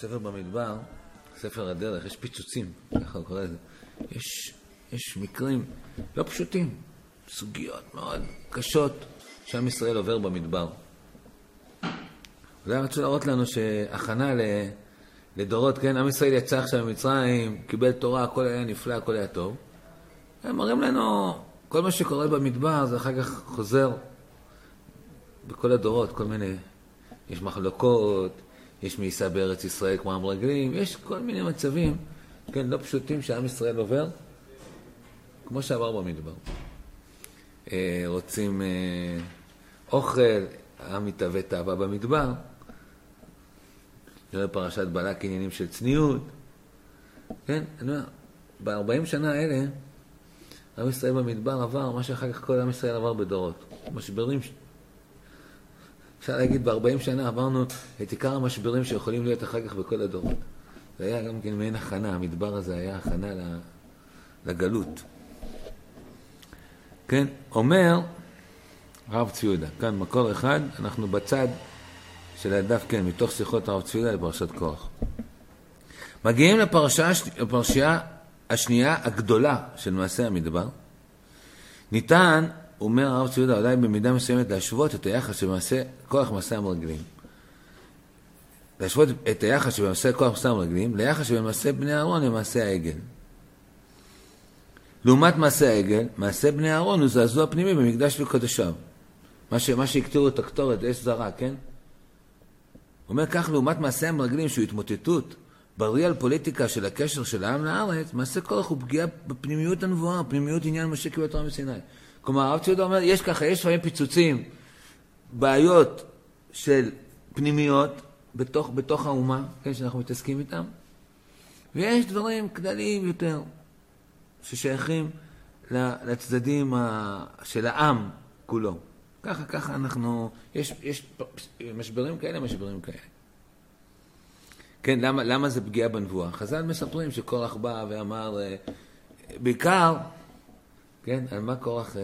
ספר במדבר, ספר הדרך, יש פיצוצים, ככה הוא קורא לזה. יש מקרים לא פשוטים, סוגיות מאוד קשות שעם ישראל עובר במדבר. אולי רצו להראות לנו שהכנה לדורות, כן, עם ישראל יצא עכשיו ממצרים, קיבל תורה, הכל היה נפלא, הכל היה טוב. הם מראים לנו, כל מה שקורה במדבר זה אחר כך חוזר בכל הדורות, כל מיני, יש מחלוקות, יש מעיסה בארץ ישראל כמו המרגלים, יש כל מיני מצבים, כן, לא פשוטים שעם ישראל עובר, כמו שעבר במדבר. רוצים אוכל, העם מתהווה תאווה במדבר, נראה פרשת בלק עניינים של צניעות, כן, אני אומר, ב-40 שנה האלה, עם ישראל במדבר עבר, מה שאחר כך כל עם ישראל עבר בדורות. משברים, אפשר להגיד, ב-40 שנה עברנו את עיקר המשברים שיכולים להיות אחר כך בכל הדורות. זה היה גם כן מעין הכנה, המדבר הזה היה הכנה לגלות. כן, אומר הרב צבי יהודה, כאן מקור אחד, אנחנו בצד של הדף, כן, מתוך שיחות הרב צבי יהודה לפרשת קורח. מגיעים לפרשייה השנייה הגדולה של מעשה המדבר. ניתן, אומר הרב צבי יהודה, אולי במידה מסוימת להשוות את היחס של כוח מעשה המרגלים. להשוות את היחס של כוח מעשה המרגלים ליחס של מעשה בני אהרון למעשה העגל. לעומת מעשה העגל, מעשה בני אהרון הוא זעזוע פנימי במקדש וקודשיו. מה שהקטירו את הקטורת, אש זרה, כן? אומר כך, לעומת מעשה המרגלים שהוא התמוטטות בריאל פוליטיקה של הקשר של העם לארץ, מעשה כוח הוא פגיעה בפנימיות הנבואה, פנימיות עניין משה קיבל תורה מסיני. כלומר, הרב צבי יהודה אומר, יש ככה, יש לפעמים פיצוצים, בעיות של פנימיות בתוך האומה, כן, שאנחנו מתעסקים איתם, ויש דברים כלליים יותר, ששייכים לצדדים של העם כולו. ככה אנחנו, יש משברים כאלה, משברים כאלה. כן, למה זה פגיעה בנבואה? חז"ל מספרים שקורח בא ואמר, בעיקר, כן, על מה קורח,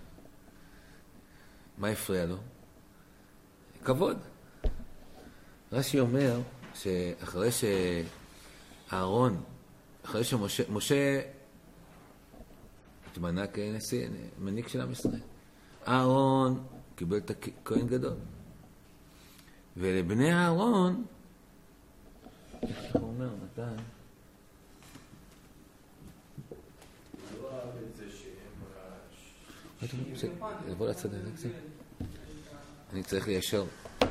מה הפריע לו? כבוד. רש"י אומר שאחרי שאהרון, אחרי שמשה התמנה כנשיא, מנהיג של עם ישראל, אהרון קיבל את הכהן גדול. ולבני אהרון, איך הוא אומר, נתן? לא אהב את זה שהם לבוא לצד הזה. אני צריך ליישר.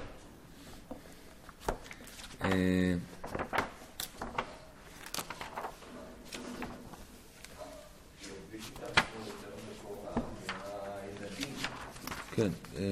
כן.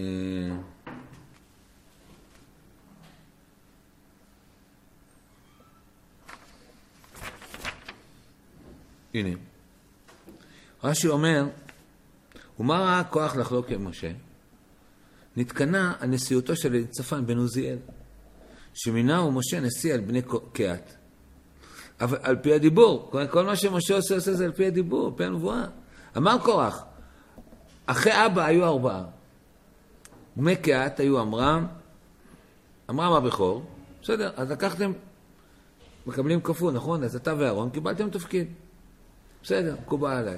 הנה. רש"י אומר, ומה ראה כוח לחלוק עם משה? נתקנה על נשיאותו של אליצפן בן עוזיאל, שמינהו משה נשיא על בני קהת. אבל על פי הדיבור, כל מה שמשה עושה זה על פי הדיבור, פי הנבואה. אמר קורח, אחרי אבא היו 4. בני קהת היו עמרם הבכור, בסדר, אז לקחתם, מקבלים כפול, נכון? אז אתה ואהרון קיבלתם תפקיד. בסדר, מקובל עליי.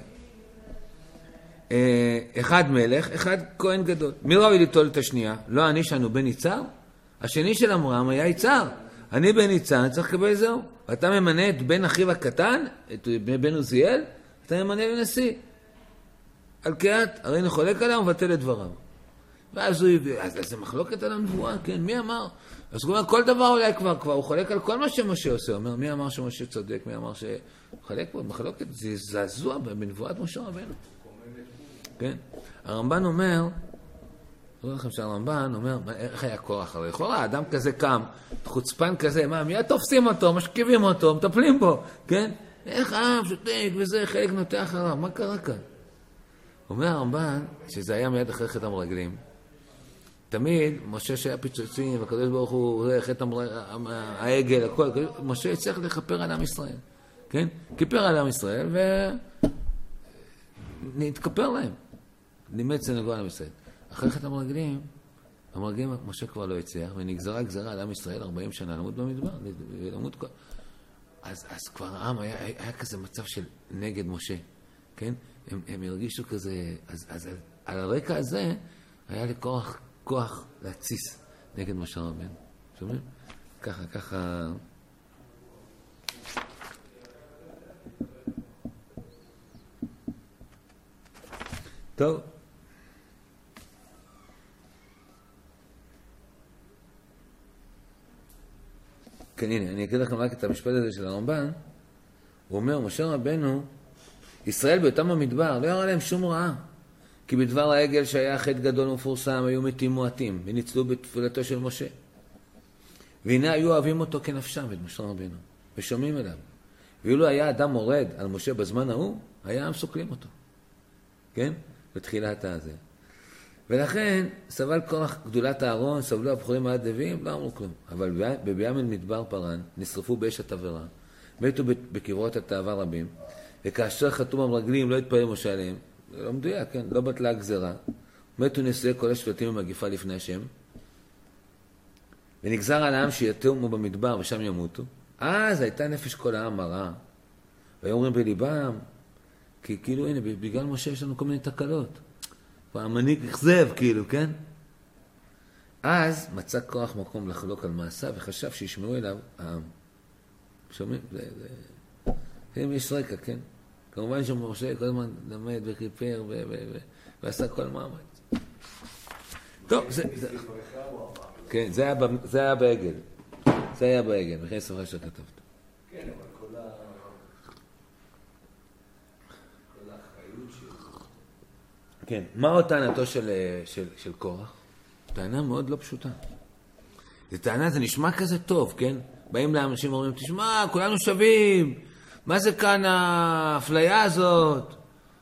אחד מלך, אחד כהן גדול. מי ראוי ליטול את השנייה? לא אני שאנו בן יצהר? השני של עמרם היה יצהר. אני בן יצהר, אני צריך לקבל זהו. אתה ממנה את בן אחיו הקטן, את בן עוזיאל, אתה ממנה לנשיא. על קהת, הרי אני חולק עליו ובטל את דבריו. ואז הוא הביא, אז זה מחלוקת על הנבואה, כן, מי אמר? אז הוא אומר, כל דבר אולי כבר, הוא חולק על כל מה שמשה עושה. הוא אומר, מי אמר שמשה צודק, מי אמר שחלק פה, מחלוקת, זה זעזוע בנבואת משה רבנו. כן? הרמב"ן אומר, לא לכם שהרמב"ן אומר, איך היה קורח? הרי יכול האדם כזה קם, חוצפן כזה, מה, מיד תופסים אותו, משכיבים אותו, מטפלים בו, כן? איך העם שותק וזה, חלק נוטה אחריו, מה קרה כאן? אומר הרמב"ן, שזה היה מיד אחרי חטא המרגלים, תמיד, משה שהיה פיצוצים, והקדוש ברוך הוא, חטא העגל, הכל, משה יצטרך לכפר על עם ישראל, כן? כיפר על עם ישראל, ונתכפר להם. לימד סנגור על עם ישראל. אחרי חטא המרגלים, המרגלים משה כבר לא הצליח, ונגזרה גזרה על עם ישראל 40 שנה למות במדבר, למות כל... אז כבר העם היה כזה מצב של נגד משה, כן? הם הרגישו כזה, אז על הרקע הזה היה לי כוח להציס נגד משה רבנו. שומעים? ככה... טוב. כן, הנה, אני אקריא לכם רק את המשפט הזה של הרמב"ן. הוא אומר, משה רבנו, ישראל באותם המדבר, לא יראה להם שום רעה. כי בדבר העגל שהיה חטא גדול ומפורסם, היו מתים מועטים, וניצלו בתפילתו של משה. והנה היו אוהבים אותו כנפשם, את משה רבנו, ושומעים אליו. ואילו היה אדם מורד על משה בזמן ההוא, היה עם סוקלים אותו. כן? בתחילת הזה. ולכן, סבל כוח גדולת הארון, סבלו הבחורים עד לווים, לא אמרו כלום. אבל בביאה מן מדבר פרן, נשרפו באש התבערה, מתו בקברות התאווה רבים, וכאשר חתום המרגלים לא התפלל משה עליהם, זה לא מדויק, כן? לא בטלה הגזרה, מתו נשיאי כל השבטים במגיפה לפני השם, ונגזר על העם שיתומו במדבר ושם ימותו. אז הייתה נפש כל העם מרה, והיו אומרים בליבם, כי כאילו, הנה, בגלל משה יש לנו כל מיני תקלות. והמנהיג אכזב, כאילו, כן? אז מצא כוח מקום לחלוק על מעשה, וחשב שישמעו אליו העם. שומעים? אם יש רקע, כן? כמובן שמשה כל הזמן למד וכיפר ועשה כל מאמץ. טוב, זה... כן, זה היה בעגל. זה היה בעגל, בכן ספרה שכתבת. כן, אבל כל האחריות שלו. כן, מה טענתו של קורח? טענה מאוד לא פשוטה. זו טענה, זה נשמע כזה טוב, כן? באים לאנשים ואומרים, תשמע, כולנו שווים, מה זה כאן האפליה הזאת?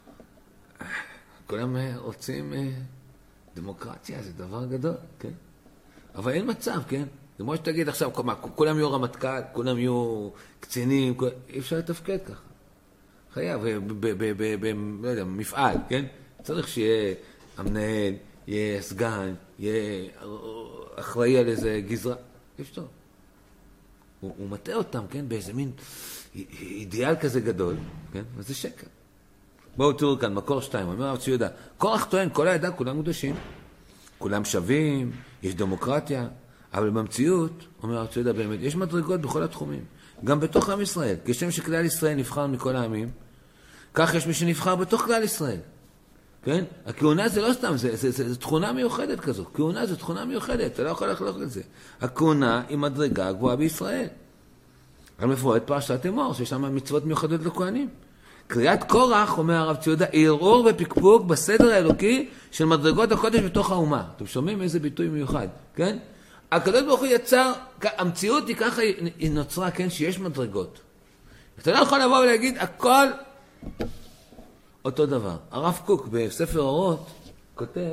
כולם רוצים דמוקרטיה, זה דבר גדול, כן? אבל אין מצב, כן? זה כמו שתגיד עכשיו, כולם יהיו רמטכ"ל, כולם יהיו קצינים, אי אפשר לתפקד ככה. חייב, לא יודע, מפעל, כן? צריך שיהיה המנהל, יהיה סגן, יהיה אחראי על איזה גזרה. יש טוב. הוא מטעה אותם, כן? באיזה מין אידיאל כזה גדול, כן? וזה שקר. בואו תראו כאן, מקור 2, אומר הרב צבי יהודה, קורח טוען, כל העדה, כולם קדושים. כולם שווים, יש דמוקרטיה, אבל במציאות, אומר הרב צבי יהודה באמת, יש מדרגות בכל התחומים. גם בתוך עם ישראל. כשם שכלל ישראל נבחר מכל העמים, כך יש מי שנבחר בתוך כלל ישראל. כן? הכהונה זה לא סתם, זה תכונה מיוחדת כזו. כהונה זה תכונה מיוחדת, אתה לא יכול לחלוק על זה. הכהונה היא מדרגה הגבוהה בישראל. על מפורט פרשת אמור, שיש שם מצוות מיוחדות לכהנים. קריאת קורח, אומר הרב צבי יהודה, ערעור ופקפוק בסדר האלוקי של מדרגות הקודש בתוך האומה. אתם שומעים איזה ביטוי מיוחד, כן? הקדוש ברוך הוא יצר, המציאות היא ככה, היא נוצרה, כן, שיש מדרגות. אתה לא יכול לבוא ולהגיד, הכל אותו דבר. הרב קוק בספר אורות כותב,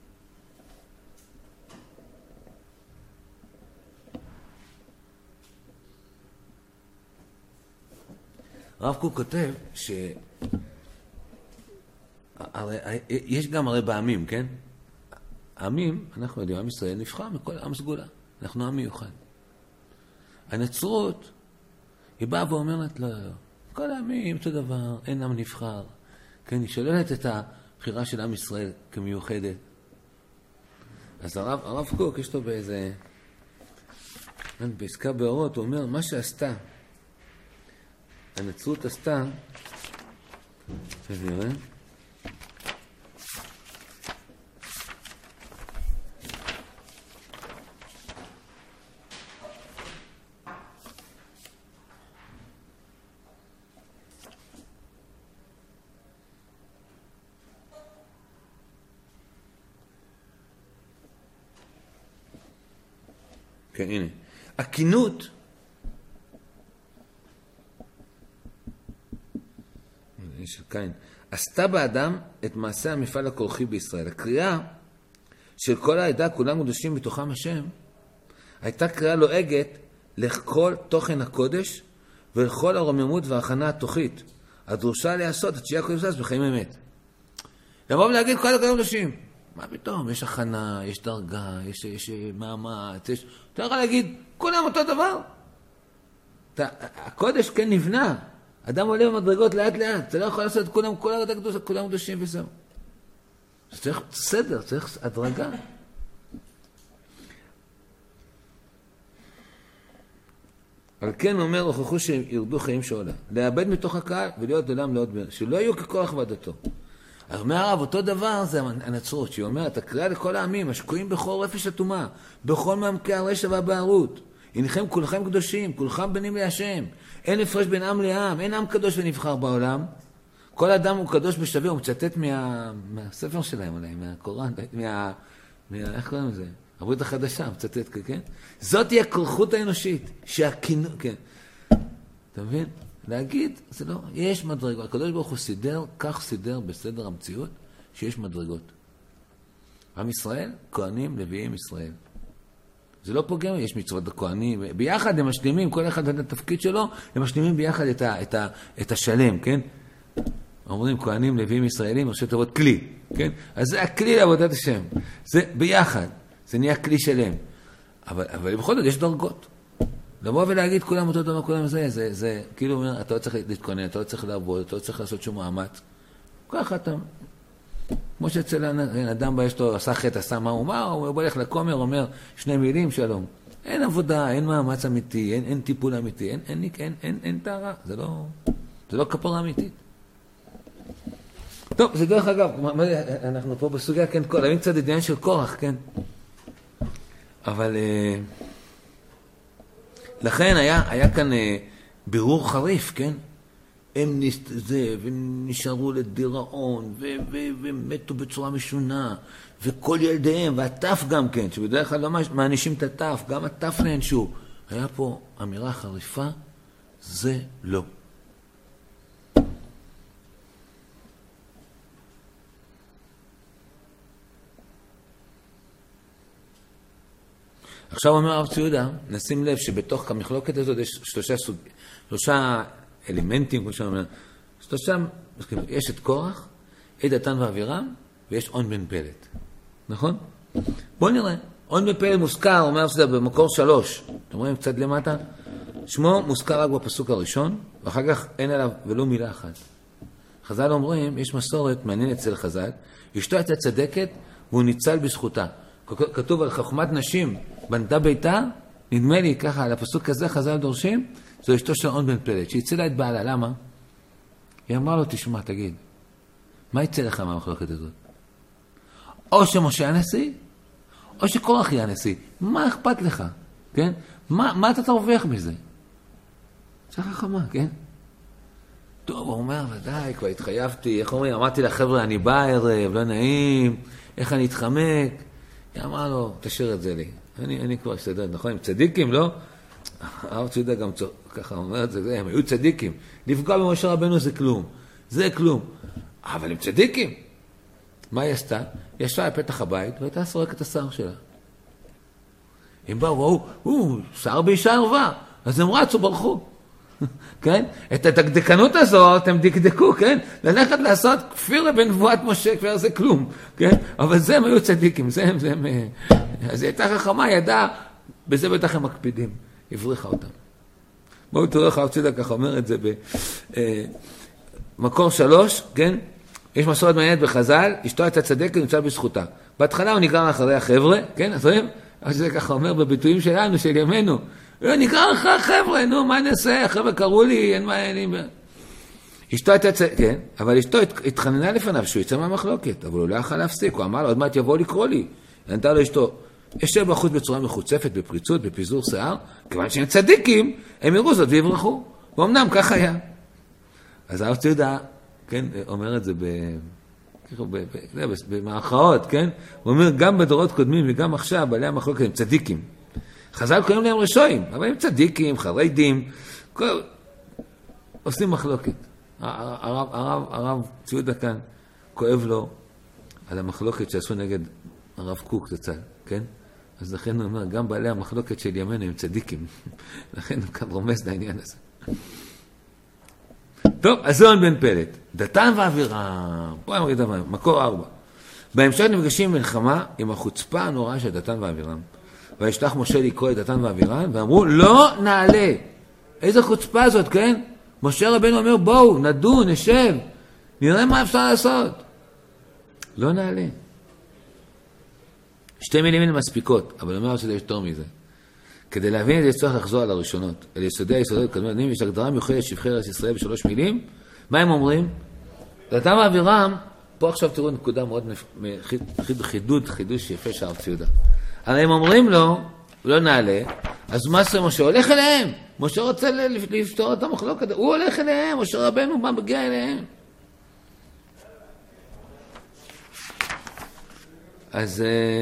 הרב קוק כותב יש גם הרי בעמים, כן? העמים, אנחנו יודעים, עם ישראל נבחר מכל עם סגולה. אנחנו עם מיוחד. הנצרות, היא באה ואומרת, לא, כל העמים אותו דבר, אין עם נבחר. כן, היא שוללת את הבחירה של עם ישראל כמיוחדת. אז הרב קוק, יש לו באיזה... בעסקה באורות, הוא אומר, מה שעשתה, הנצרות עשתה, נראה, כן, הנה. הכינות, של קין, עשתה באדם את מעשה המפעל הכורחי בישראל. הקריאה של כל העדה, כולם קדושים בתוכם השם, הייתה קריאה לועגת לכל תוכן הקודש ולכל הרוממות וההכנה התוכית, הדרושה לעשות את שיהיה הקודש בחיים אמת. לבוא ולהגיד כל הקדושים, מה פתאום? יש הכנה, יש דרגה, יש מאמץ, יש... אתה יכול להגיד, כולם אותו דבר. הקודש כן נבנה. אדם עולה במדרגות לאט לאט. אתה לא יכול לעשות כולם, כולם קדושים וזהו. צריך סדר, צריך הדרגה. על כן אומר, הוכחו שירדו חיים שעולה. לאבד מתוך הקהל ולהיות עולם לעוד בן. שלא יהיו ככוח ועדתו. אז אומר הרב, אותו דבר זה הנצרות, שהיא אומרת, הקריאה לכל העמים, השקועים בכל רפש הטומאה, בכל מעמקי הרשע והבערות. הנכם כולכם קדושים, כולכם בנים להשם. אין הפרש בין עם לעם, אין עם קדוש ונבחר בעולם. כל אדם הוא קדוש בשווה, הוא מצטט מהספר שלהם אולי, מהקוראן, איך קוראים לזה? הברית החדשה, מצטט, כן? זאת היא הכרחות האנושית, כן. אתה מבין? להגיד, זה לא, יש מדרגות. הקדוש ברוך הוא סידר, כך סידר בסדר המציאות, שיש מדרגות. עם ישראל, כהנים, לוויים ישראל. זה לא פוגם, יש מצוות הכהנים, ביחד הם משלימים, כל אחד את התפקיד שלו, הם משלימים ביחד את השלם, כן? אומרים, כהנים, לוויים ישראלים, ראשי תיבות כלי, כן? אז זה הכלי לעבודת השם. זה ביחד, זה נהיה כלי שלם. אבל בכל זאת יש דרגות. לבוא ולהגיד כולם אותו דבר, כולם זה כאילו אומר, אתה לא צריך להתכונן, אתה לא צריך לעבוד, אתה לא צריך לעשות שום מאמץ. ככה אתה, כמו שאצל אדם יש לו, עשה חטא, עשה מה הוא אומר, הוא הולך לכומר, אומר 2 מילים, שלום. אין עבודה, אין מאמץ אמיתי, אין טיפול אמיתי, אין טהרה, זה לא כפרה אמיתית. טוב, זה דרך אגב, אנחנו פה בסוגיה, כן, להבין קצת עניין של קורח, כן? אבל לכן היה כאן בירור חריף, כן? הם נשארו לדיראון, ומתו בצורה משונה, וכל ילדיהם, והטף גם כן, שבדרך כלל לא מענישים את הטף, גם הטף נענשו. היה פה אמירה חריפה, זה לא. עכשיו אומר הרב צבי יהודה, נשים לב שבתוך המחלוקת הזאת יש 3 אלמנטים, כמו שאומר, 3, יש את קורח, את דתן ואבירם, ויש און בן פלט. נכון? בואו נראה. און בן פלט מוזכר, אומר שזה במקור 3. אתם רואים קצת למטה? שמו מוזכר רק בפסוק הראשון, ואחר כך אין עליו ולא מילה אחת. חז"ל אומרים, יש מסורת מעניינת אצל חז"ל, אשתו הייתה צדקת והוא ניצל בזכותה. כתוב על חוכמת נשים בנתה ביתה, נדמה לי ככה, על הפסוק הזה חז"ל דורשים, זו אשתו של און בן פלט, שהצילה את בעלה. למה? היא אמרה לו, תשמע, תגיד, מה יצא לך מהמחלוקת הזאת? או שמשה הנשיא, או שקורח יהיה הנשיא. מה אכפת לך? כן? מה אתה תרוויח מזה? זה חכמה, כן? טוב, הוא אומר, ודאי, כבר התחייבתי, איך אומרים? אמרתי לחבר'ה, אני בא ערב, לא נעים, איך אני אתחמק? היא אמרה לו, תשאיר את זה לי. אני כבר אסתדר, נכון? הם צדיקים, לא? הרב צבי יהודה גם ככה אומר את זה, הם היו צדיקים. לפגוע במשה רבנו זה כלום. זה כלום. אבל הם צדיקים. מה היא עשתה? היא ישבה בפתח הבית והייתה סורקת את השיער שלה. הם באו, ראו, שיער באישה ערווה. אז הם רצו, ברחו. כן? את הדקדקנות הזאת הם דקדקו, כן? ללכת לעשות כפיר בנבואת משה, כבר זה כלום, כן? אבל זה הם היו צדיקים, זה הם... אז היא הייתה חכמה, ידעה, בזה בטח הם מקפידים, הבריחה אותם. בואו תראו איך הרב צבי יהודה ככה אומר את זה במקור 3, כן? יש מסורת מעניינת בחז"ל, אשתו הייתה צדקת ונמצא בזכותה. בהתחלה הוא נגרר אחרי החבר'ה, כן? אז רואים? אז זה ככה אומר בביטויים שלנו, של ימינו. נגרר אחרי החבר'ה, נו, מה נעשה? החבר'ה קראו לי, אין מה, אין לי... אשתו הייתה צדקת, כן? אבל אשתו התחננה לפניו שהוא יצא מהמחלוקת, אבל הוא לא יכול להפסיק, הוא אמר לו, עוד מעט יבוא לקרוא לי. נתן לו אשתו, ישב בחוץ בצורה מחוצפת, בפריצות, בפיזור שיער, כיוון שהם צדיקים, הם יראו זאת ויברחו. ואומנם כך היה. אז הרב צבי יהודה, כן, אומר את זה במאחרות, כן? הוא אומר, גם בדורות קודמים וגם עכשיו, בעלי המחלוקת הם צדיקים. חז"ל קוראים להם רשעים, אבל הם צדיקים, חרדים, עושים מחלוקת. הרב צבי יהודה כאן כואב לו על המחלוקת שעשו נגד הרב קוק זצ"ל, כן? אז לכן הוא אומר, גם בעלי המחלוקת של ימינו הם צדיקים. לכן הוא כאן רומז לעניין הזה. טוב, אז זה און בן פלט. דתן ואבירם, פה אמרי דבר, מקור 4. בהמשך נפגשים מלחמה עם החוצפה הנוראה של דתן ואבירם. וישלח משה לקרוא את דתן ואבירם, ואמרו, לא נעלה. איזה חוצפה זאת, כן? משה רבנו אומר, בואו, נדון, נשב, נראה מה אפשר לעשות. לא נעלה. שתי מילים הן מספיקות, אבל אומר שזה יש יותר מזה. כדי להבין את זה צריך לחזור על הראשונות. על יסודי היסודות קדמונים, יש הגדרה מיוחדת שבחי ארץ ישראל בשלוש מילים. מה הם אומרים? דתן ואבירם, פה עכשיו תראו נקודה מאוד חידוש יפה של הרב ציודה. הרי הם אומרים לו, לא נעלה, אז מה זה משה? הולך אליהם. משה רוצה לפתור את המחלוקת, הוא הולך אליהם, משה רבנו מה מגיע אליהם. אז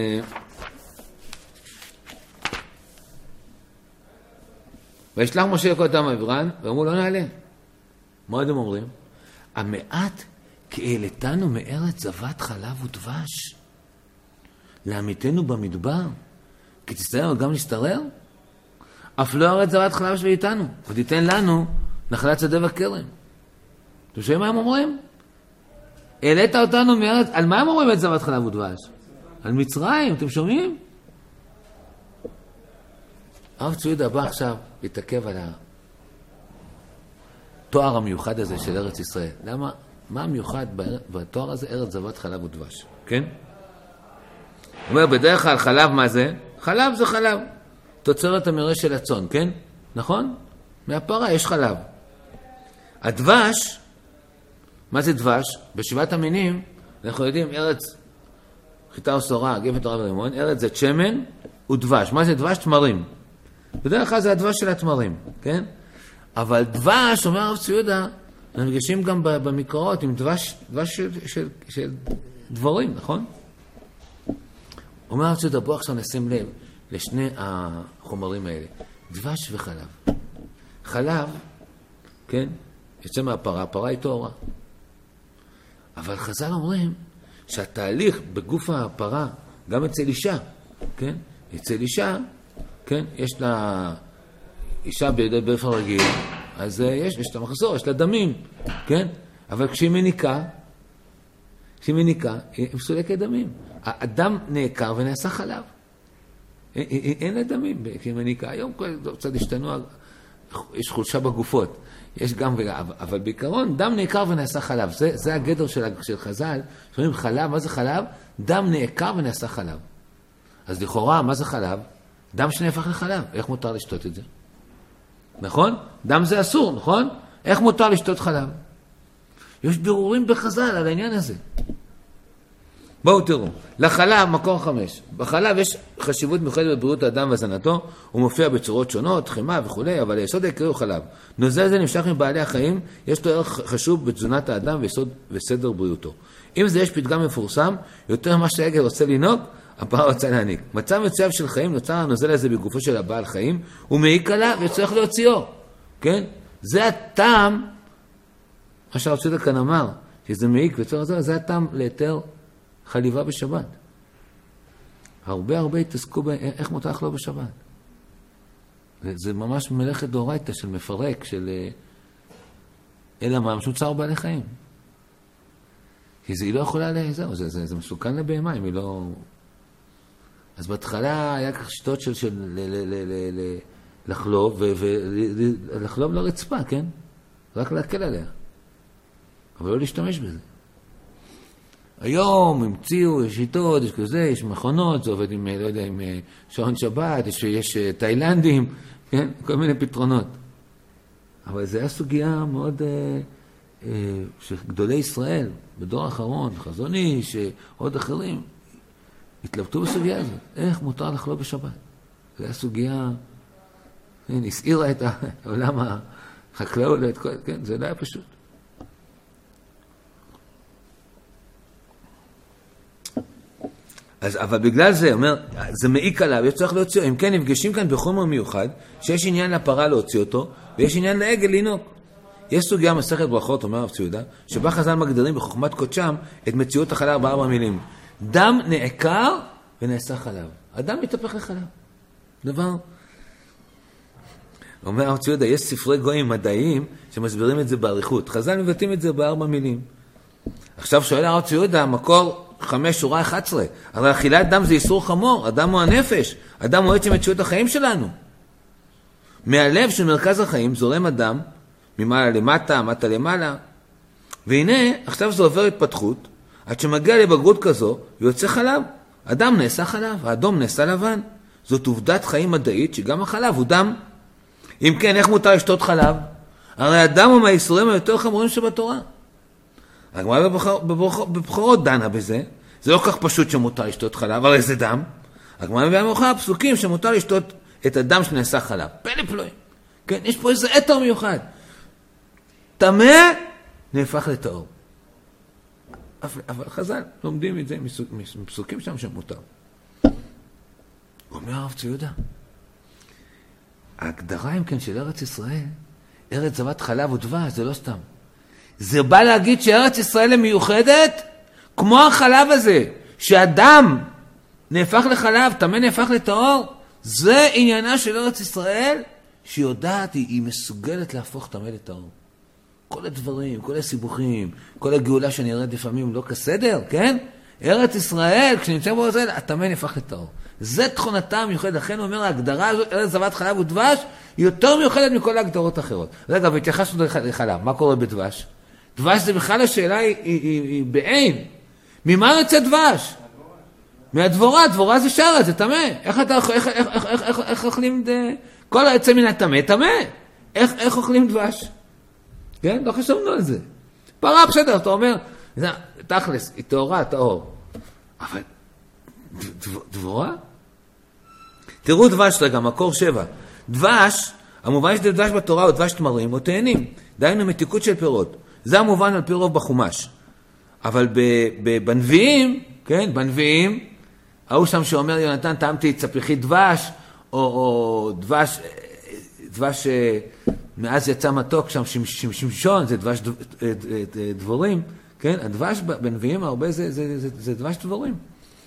וישלח משה לקרוא את דתן ואבירם, ואמרו לא נעלה. מה עוד הם אומרים? המעט כי העלתנו מארץ זבת חלב ודבש, לעמיתנו במדבר, כי תסתרר גם להסתרר? אף לא ארץ זבת חלב שביתנו, ותיתן לנו נחלת שדה וכרם. אתם שומעים מה הם אומרים? העלית אותנו מארץ, על מה הם אומרים את זבת חלב ודבש? על מצרים, אתם שומעים? הרב ציודה בא עכשיו להתעכב על התואר המיוחד הזה של ארץ ישראל. למה? מה המיוחד בתואר הזה? ארץ זבת חלב ודבש. כן? הוא אומר, בדרך כלל חלב מה זה? חלב זה חלב. תוצרת המרעה של הצאן, כן? נכון? מהפרה יש חלב. הדבש, מה זה דבש? בשבעת המינים, אנחנו יודעים, ארץ חיטה וסורה, גפן תורה ורימון, ארץ זה שמן ודבש. מה זה דבש? תמרים. בדרך כלל זה הדבש של התמרים, כן? אבל דבש, אומר הרב ציודה, אנחנו נפגשים גם במקראות עם דבש של דבורים, נכון? אומר הרב ציודה, בוא עכשיו נשים לב לשני החומרים האלה, דבש וחלב. חלב, כן? יוצא מהפרה, הפרה היא טהורה. אבל חז"ל אומרים שהתהליך בגוף הפרה, גם אצל אישה, כן? אצל אישה, כן? יש לה אישה באופן רגיל, אז יש לה מחזור, יש לה דמים, כן? אבל כשהיא מניקה, היא מסולקת דמים. הדם נעקר ונעשה חלב. אין לה דמים כשהיא מניקה. היום קצת השתנו, יש חולשה בגופות. יש גם וגם, אבל בעיקרון דם נעקר ונעשה חלב. זה הגדר של חז"ל. שאומרים חלב, מה זה חלב? דם נעקר ונעשה חלב. אז לכאורה, מה זה חלב? דם שנהפך לחלב. איך מותר לשתות את זה? נכון? דם זה אסור, נכון? איך מותר לשתות חלב? יש בירורים בחז"ל על העניין הזה. בואו תראו, לחלב, מקור 5. בחלב יש חשיבות מיוחדת בבריאות האדם והזנתו, הוא מופיע בצורות שונות, חמה וכו', אבל היסוד העיקרי הוא חלב. נוזל זה נמשך מבעלי החיים, יש לו ערך חשוב בתזונת האדם ויסוד וסדר בריאותו. אם זה יש פתגם מפורסם, יותר ממה שהעגל רוצה לנהוג, הפרה רוצה להעניק. מצב מצויב של חיים, נוצר הנוזל הזה בגופו של הבעל חיים, הוא מעיק עליו וצריך להוציאו. כן? זה הטעם, מה שהרב ציודה כאן אמר, שזה מעיק וצריך להוציאו, זה הטעם ליתר חליבה בשבת. הרבה התעסקו איך מותר לחלוב בשבת. זה ממש מלאכת דאורייתא של מפרק, של אלא מה, משהו צער בעלי חיים. כי היא לא יכולה זהו, זה מסוכן לבהמה, אם היא לא... אז בהתחלה היה כך שיטות של לחלוב, ולחלוב לרצפה, כן? רק להקל עליה. אבל לא להשתמש בזה. היום המציאו, יש שיטות, יש כזה, יש מכונות, זה עובד עם, לא יודע, עם שעון שבת, יש תאילנדים, כן? כל מיני פתרונות. אבל זו הייתה סוגיה מאוד, שגדולי ישראל, בדור האחרון, חזון איש, עוד אחרים, התלבטו בסוגיה הזאת. איך מותר לחלוב בשבת? זו הייתה סוגיה, כן, הסעירה את העולם החקלאות, כן, זה לא היה פשוט. אבל בגלל זה, אומר, זה מעיק עליו, יש צריך להוציא, אם כן, נפגשים כאן בחומר מיוחד, שיש עניין לפרה להוציא אותו, ויש עניין לעגל לנהוג. יש סוגיה מסכת ברכות, אומר הרב ציודה, שבה חז"ל מגדירים בחוכמת קודשם את מציאות החלב בארבע מילים. דם נעקר ונעשה חלב. הדם מתהפך לחלב. דבר. אומר הרב ציודה, יש ספרי גויים מדעיים שמסבירים את זה בעריכות. חז"ל מבטאים את זה בארבע מילים. עכשיו שואל הרב ציודה, מקור 5, שורה 11. הרי אכילת דם זה איסור חמור, הדם הוא הנפש, הדם הוא עצם מציאות החיים שלנו. מהלב של מרכז החיים זורם הדם, ממעלה למטה, מטה למעלה, והנה, עכשיו זה עובר התפתחות, עד שמגיע לבגרות כזו, ויוצא חלב. הדם נעשה חלב, האדום נעשה לבן. זאת עובדת חיים מדעית שגם החלב הוא דם. אם כן, איך מותר לשתות חלב? הרי הדם הוא מהאיסורים היותר חמורים שבתורה. הגמרא בבחורות דנה בזה, זה לא כך פשוט שמותר לשתות חלב, הרי זה דם. הגמרא מביאה מאוחר פסוקים שמותר לשתות את הדם שנעשה חלב. פלא פלואים. כן, יש פה איזה אתר מיוחד. טמא נהפך לטהור. אבל חז"ל לומדים את זה מפסוקים שם שמותר. אומר הרב צבי יהודה, ההגדרה אם כן של ארץ ישראל, ארץ זבת חלב ודבש, זה לא סתם. זה בא להגיד שארץ ישראל היא מיוחדת כמו החלב הזה, שהדם נהפך לחלב, טמא נהפך לטהור, זה עניינה של ארץ ישראל, שהיא יודעת, היא מסוגלת להפוך טמא לטהור. כל הדברים, כל הסיבוכים, כל הגאולה שנראית לפעמים לא כסדר, כן? ארץ ישראל, כשנמצא בו ישראל, הטמא נהפך לטהור. זה תכונתה המיוחדת, לכן הוא אומר, ההגדרה הזאת, ארץ זבת חלב ודבש, היא יותר מיוחדת מכל ההגדרות האחרות. רגע, והתייחסנו לחלב, מה קורה בדבש? דבש זה בכלל השאלה היא בעין. ממה יוצא דבש? מהדבורה, דבורה זה שרה, זה טמא. איך אוכלים, כל היצא מן הטמא, טמא. איך אוכלים דבש? כן? לא חשבנו על זה. פרה בסדר, אתה אומר, תכלס, היא טהורה, טהור. אבל דבורה? תראו דבש רגע, מקור 7. דבש, המובן של דבש בתורה הוא דבש תמרים או תאנים. דהיינו מתיקות של פירות. זה המובן על פי רוב בחומש. אבל בנביאים, כן, בנביאים, ההוא שם שאומר יונתן, טעמתי צפיחית דבש, או דבש מאז יצא מתוק שם שמשון, זה דבש דבורים, כן? הדבש בנביאים הרבה זה דבש דבורים.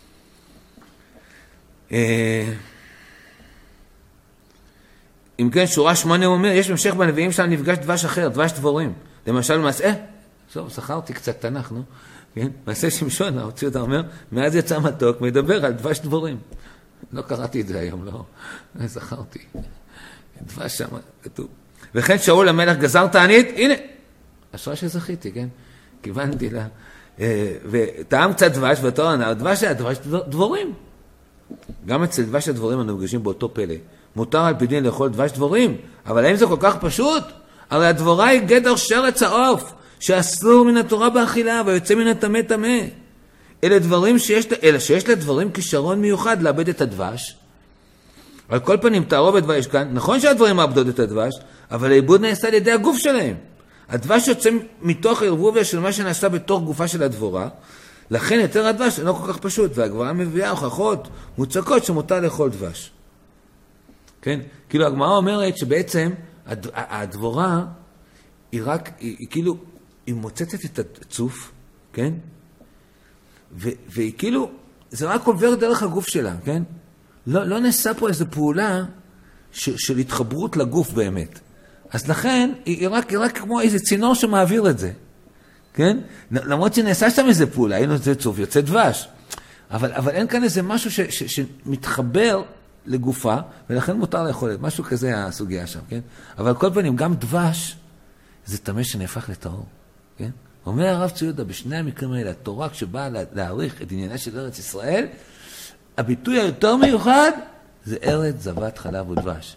אם כן, שורה 8 הוא אומר, יש המשך בנביאים שם נפגש דבש אחר, דבש דבורים. למשל, מעשה, זכרתי קצת תנ"ך, נו? כן? מעשה שמשון, ההוציא אותה אומר, מאז יצא מתוק, מדבר על דבש דבורים. לא קראתי את זה היום, לא זכרתי. דבש שם, כתוב. וכן שאול המלך גזר תענית, הנה, אשרה שזכיתי, כן? כיוונתי לה. וטעם קצת דבש, ואותו דבש היה דבש דבורים. גם אצל דבש הדבורים אנו מפגשים באותו פלא. מותר על פי דין לאכול דבש דבורים, אבל האם זה כל כך פשוט? הרי הדבורה היא גדר שרץ העוף, שאסור מן התורה באכילה, ויוצא מן הטמא טמא. אלה דברים שיש לדברים כישרון מיוחד לאבד את הדבש. על כל פנים, תערובת דבש כאן, נכון שהדברים מאבדות את הדבש, אבל העיבוד נעשה על ידי הגוף שלהם. הדבש יוצא מתוך הערבוביה של מה שנעשה בתוך גופה של הדבורה, לכן יותר הדבש אינו כל כך פשוט, והגמרא מביאה הוכחות מוצקות שמותר לאכול דבש. כן? כאילו הגמרא אומרת שבעצם הדבורה היא רק, היא כאילו, היא מוצצת את הצוף, כן? והיא כאילו, זה רק עובר דרך הגוף שלה, כן? לא נעשה פה איזו פעולה של התחברות לגוף באמת. אז לכן, היא רק כמו איזה צינור שמעביר את זה. כן? למרות שנעשה שם איזה פעולה, היינו את זה צוף, יוצא דבש. אבל אין כאן איזה משהו שמתחבר לגופה, ולכן מותר לאכול, משהו כזה הסוגיה שם, כן? אבל כל פנים, גם דבש, זה טמא שנהפך לטהור, כן? אומר הרב צבי יהודה, בשני המקרים האלה, התורה כשבאה להעריך את עניינה של ארץ ישראל, הביטוי היותר מיוחד, זה ארץ זבת חלב ודבש.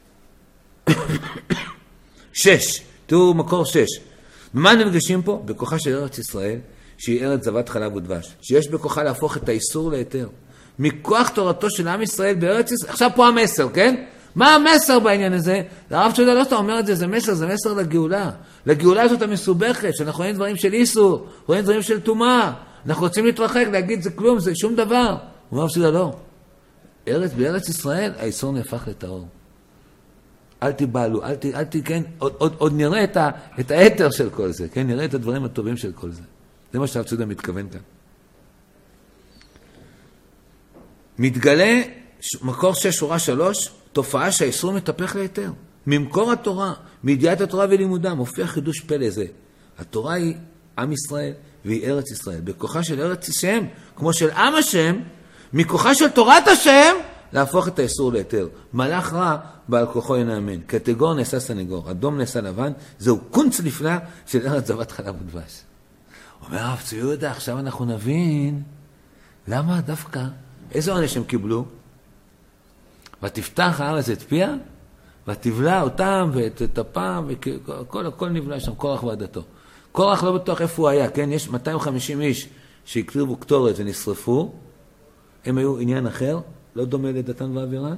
6, תראו מקור 6. במה נפגשים פה? בכוחה של ארץ ישראל, שהיא ארץ זבת חלב ודבש, שיש בכוחה להפוך את האיסור ליתר. מכוח תורתו של עם ישראל בארץ ישראל, עכשיו פה המסר, כן? מה המסר בעניין הזה? הרב צבי יהודה לא סתם אומר את זה, זה מסר לגאולה. לגאולה הזאת המסובכת, שאנחנו רואים דברים של איסור, רואים דברים של טומאה, אנחנו רוצים להתרחק, להגיד זה כלום, זה שום דבר. הוא אומר צבי יהודה לא. בארץ ישראל האיסור נהפך לטהור. אל תיבעלו, כן, עוד נראה את היתר של כל זה, כן? נראה את הדברים הטובים של כל זה. זה מה שהרב צבי יהודה מתכוון כאן. מתגלה, מקור 6 שורה 3, תופעה שהאיסור מתהפך ליתר. ממקור התורה, מידיעת התורה ולימודה, מופיע חידוש פלא זה. התורה היא עם ישראל, והיא ארץ ישראל. בכוחה של ארץ השם, כמו של עם השם, מכוחה של תורת השם, להפוך את האיסור ליתר. מלאך רע, בעל כוחו ינאמן. קטגור נעשה סנגור, אדום נעשה לבן, זהו קונץ נפלא של ארץ זבת חלב ודבש. אומר הרב צבי יהודה, עכשיו אנחנו נבין למה דווקא, איזה עונש הם קיבלו? ותפתח הארץ את פיה, ותבלע אותם ואת הפעם, הכל נבלע שם, קורח ועדתו. קורח לא בטוח איפה הוא היה, כן? יש 250 איש שהקריבו קטורת ונשרפו, הם היו עניין אחר, לא דומה לדתן ואבירן,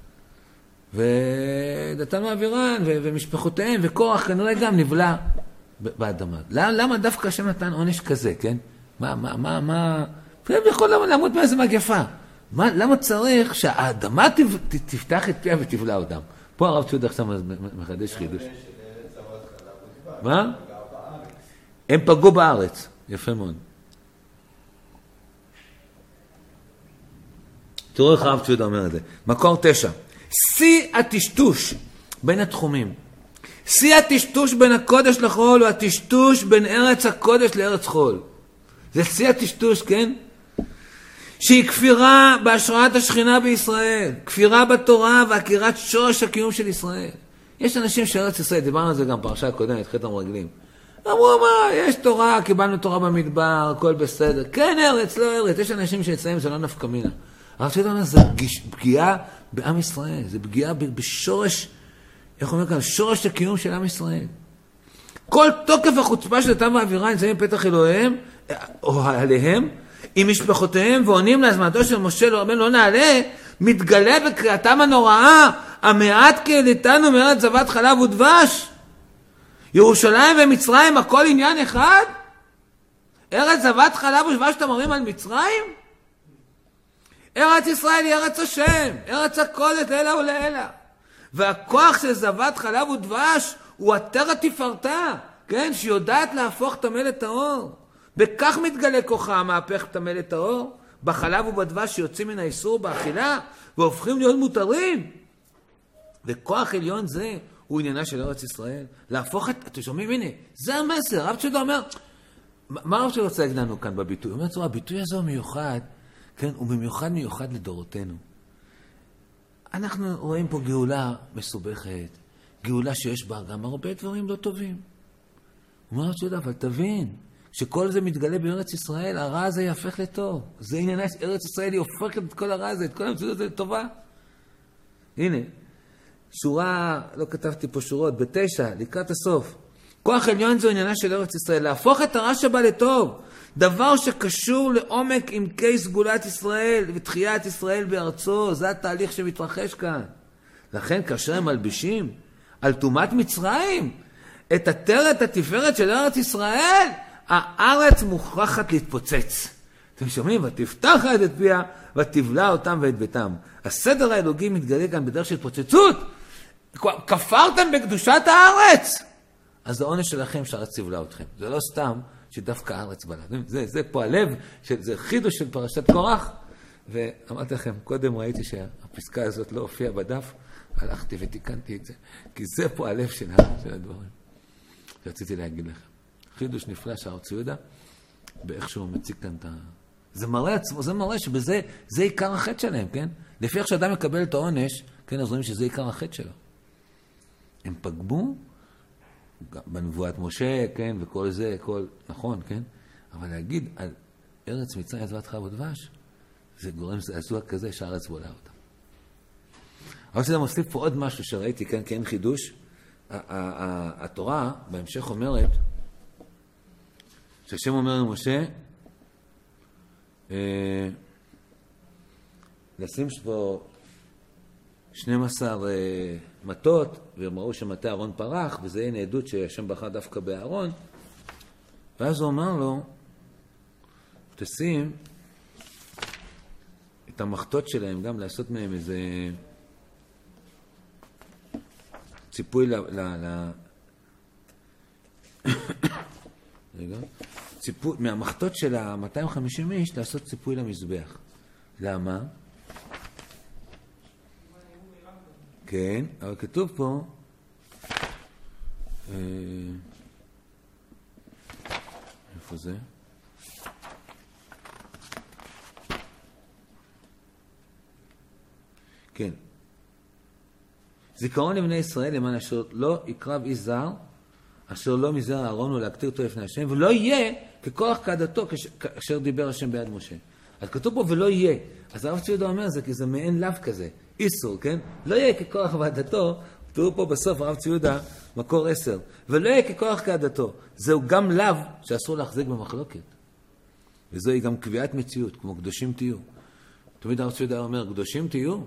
ודתן ואבירן ומשפחותיהם וקורח כנראה גם נבלע באדמה. למה דווקא השם נתן עונש כזה, כן? מה? יכול לעמוד מאיזה מגפה. למה צריך שהאדמה תפתח את פיה ותבלע אותם? פה הרב צבי יהודה עכשיו מחדש חידוש. מה? הם פגעו בארץ. יפה מאוד. תראו איך הרב צבי יהודה אומר את זה. מקור 9. שיא הטשטוש בין התחומים. שיא הטשטוש בין הקודש לחול הוא הטשטוש בין ארץ הקודש לארץ חול. זה שיא הטשטוש, כן? שהיא כפירה בהשראת השכינה בישראל, כפירה בתורה והכירת שורש הקיום של ישראל. יש אנשים שארץ ישראל, דיברנו על זה גם פרשה הקודמת, חטא המרגלים. אמרו, מה, יש תורה, קיבלנו תורה במדבר, הכל בסדר. כן ארץ, לא ארץ. יש אנשים שאצלם זה לא נפקא מינה. הרב צבי יהודה, זה פגיעה בעם ישראל, זה פגיעה בשורש, איך אומר כאן, שורש הקיום של עם ישראל. כל תוקף החוצפה של דתן ואבירן נמצאים בפתח אלוהיהם, או עליהם, עם משפחותיהם ועונים להזמנתו של משה לרבנו לא נעלה, מתגלה בקריאתם הנוראה, המעט קהילתנו מארץ זבת חלב ודבש. ירושלים ומצרים הכל עניין אחד? ארץ זבת חלב ודבש אתם אומרים על מצרים? ארץ ישראל היא ארץ השם, ארץ הקודש לעילא ולעילא. והכוח של זבת חלב ודבש הוא עטר התפארתה, כן? שיודעת להפוך טמא לטהור. בכך מתגלה כוחה המהפך טמא לטהור, בחלב ובדבש שיוצאים מן האיסור באכילה והופכים להיות מותרים. וכוח עליון זה הוא עניינה של ארץ ישראל. להפוך את, אתם שומעים, הנה, זה המסר. הרב צבי יהודה אומר, מה הרב צבי יהודה רוצה להגיד לנו כאן בביטוי? הוא אומר, הביטוי הזה הוא מיוחד, כן, הוא מיוחד לדורותינו. אנחנו רואים פה גאולה מסובכת, גאולה שיש בה גם הרבה דברים לא טובים. הוא אומר, הרב צבי יהודה, אבל תבין, שכל זה מתגלה בארץ ישראל, הרע הזה יהפך לטוב. זה עניינה, ארץ ישראל היא הופכת את כל הרע הזה, את כל המציאות הזה לטובה. הנה, שורה, לא כתבתי פה שורות, ב9, לקראת הסוף. כוח עליון זו עניינה של ארץ ישראל, להפוך את הרע שבה לטוב. דבר שקשור לעומק עמקי סגולת ישראל ותחיית ישראל בארצו, זה התהליך שמתרחש כאן. לכן כאשר הם מלבישים על תומת מצרים, את עטרת התפארת של ארץ ישראל, הארץ מוכרחת להתפוצץ. אתם שומעים? ותפתח את פיה ותבלע אותם ואת ביתם. הסדר האלוקי מתגלה כאן בדרך של פוצצות. כפרתם בקדושת הארץ. אז העונש שלכם שהארץ תבלע אתכם. זה לא סתם שדווקא הארץ בלע. זה פה הלב, זה חידוש של פרשת קורח. ואמרתי לכם, קודם ראיתי שהפסקה הזאת לא הופיעה בדף, הלכתי ותיקנתי את זה. כי זה פה הלב של הדברים. רציתי להגיד לכם. חידוש נפלא שהרב צבי יהודה, באיך שהוא מציג כאן את ה... זה מראה שבזה, זה עיקר החטא שלהם, כן? לפי איך שאדם מקבל את העונש, כן, אז רואים שזה עיקר החטא שלו. הם פגמו בנבואת משה, כן, וכל זה, הכל נכון, כן? אבל להגיד על ארץ מצרים זבת חלב ודבש, זה גורם זעזוע כזה שהארץ בולעה אותה. אבל שזה מוסיף פה עוד משהו שראיתי, כן, כן, חידוש. התורה בהמשך אומרת, שהשם אומר למשה, לשים פה 12 מטות, והם ראו שמטה אהרון פרח, וזה אין עדות שהשם בחר דווקא באהרון, ואז הוא אמר לו, תשים את המחתות שלהם, גם לעשות מהם איזה ציפוי רגע. ציפוי, מהמחתות של ה-250 איש לעשות ציפוי למזבח. למה? כן, אבל כתוב פה איפה זה? כן. זיכרון לבני ישראל למען אשר לא יקרב איש זר, אשר לא מזרע אהרון ולהקטיר אותו לפני השם, ולא יהיה ככוח כעדתו כאשר דיבר השם ביד משה. אז כתוב פה ולא יהיה. אז הרב צבי יהודה אומר זה כי זה מעין לאו כזה, איסור, כן? לא יהיה ככוח ועדתו, תראו פה בסוף הרב צבי יהודה, מקור 10, ולא יהיה ככוח כעדתו. זהו גם לאו שאסור להחזיק במחלוקת. וזוהי גם קביעת מציאות, כמו קדושים תהיו. תמיד הרב צבי יהודה אומר, קדושים תהיו,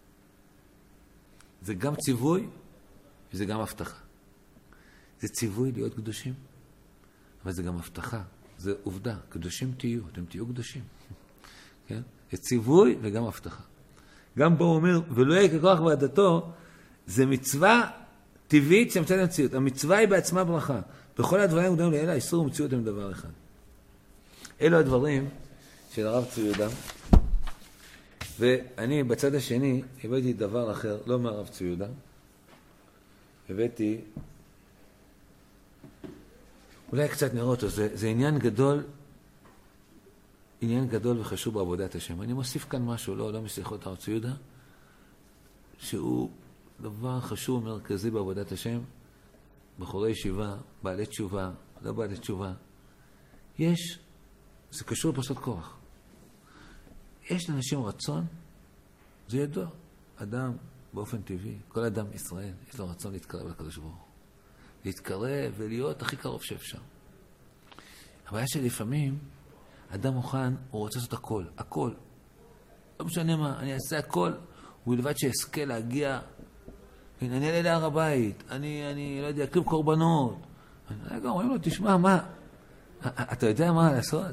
זה גם ציווי וזה גם הבטחה. זה ציווי להיות קדושים, אבל זה גם הבטחה, זה עובדה, קדושים תהיו, אתם תהיו קדושים. כן? זה ציווי וגם הבטחה. גם בו הוא אומר, ולא יהיה ככוח ועדתו, זה מצווה טבעית שמצאת המציאות. המצווה היא בעצמה ברכה. בכל הדברים מודעים לאלה, איסור ומציאות הם דבר אחד. אלו הדברים של הרב צבי יהודה. ואני בצד השני הבאתי דבר אחר, לא מהרב צבי יהודה. הבאתי, אולי קצת נראה אותו, זה עניין גדול וחשוב בעבודת השם. אני מוסיף כאן משהו, לא משיחות הרב צבי יהודה, שהוא דבר חשוב מרכזי בעבודת השם, בחורי ישיבה, בעלי תשובה, לא בעלי תשובה. זה קשור פשוט כוח. יש לאנשים רצון, זה ידוע. אדם באופן טבעי, כל אדם ישראל, יש לו רצון להתקרב לקדוש ברוך הוא. להתקרב ולהיות הכי קרוב שאפשר. הבעיה שלפעמים, אדם מוכן, הוא רוצה לעשות הכל. לא משנה מה, אני אעשה הכל, הוא לבד שיזכה להגיע, אני אעלה להר הבית, אני לא יודע, אקריב קורבנות. רגע, אומרים לו, תשמע, מה? אתה יודע מה לעשות?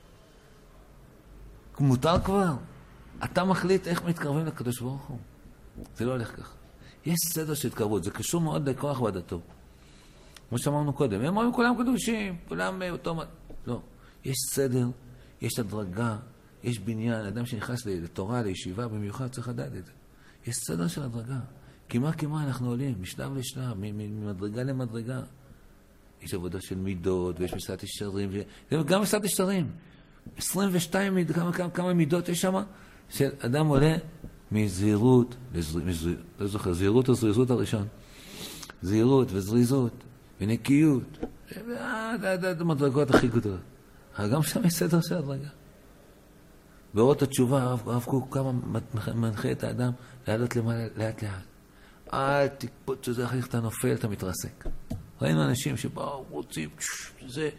מותר כבר. אתה מחליט איך מתקרבים לקדוש ברוך הוא. זה לא הולך ככה. יש סדר של התקרבות, זה קשור מאוד לכוח ועדתו. כמו שאמרנו קודם, הם אומרים כולם קדושים, כולם אותו... לא. יש סדר, יש הדרגה, יש בניין, אדם שנכנס לתורה, לישיבה, במיוחד צריך לדעת את זה. יש סדר של הדרגה. כמה אנחנו עולים, משלב לשלב, ממדרגה למדרגה. יש עבודה של מידות, ויש מסעת ישרים, גם מסעת ישרים. 22 כמה מידות יש שם, של אדם עולה מזהירות, לא זוכר, זהירות או זריזות הראשון. זהירות וזריזות ונקיות, ועד המדרגות הכי גדולות. אבל גם שם יש סדר של הדרגה. באורות התשובה, הרב קוק כמה מנחה את האדם לעלות למעלה לאט לאט. אל תקפוץ שזה אחרי שאתה נופל, אתה מתרסק. ראינו אנשים שבאו, רוצים, זה...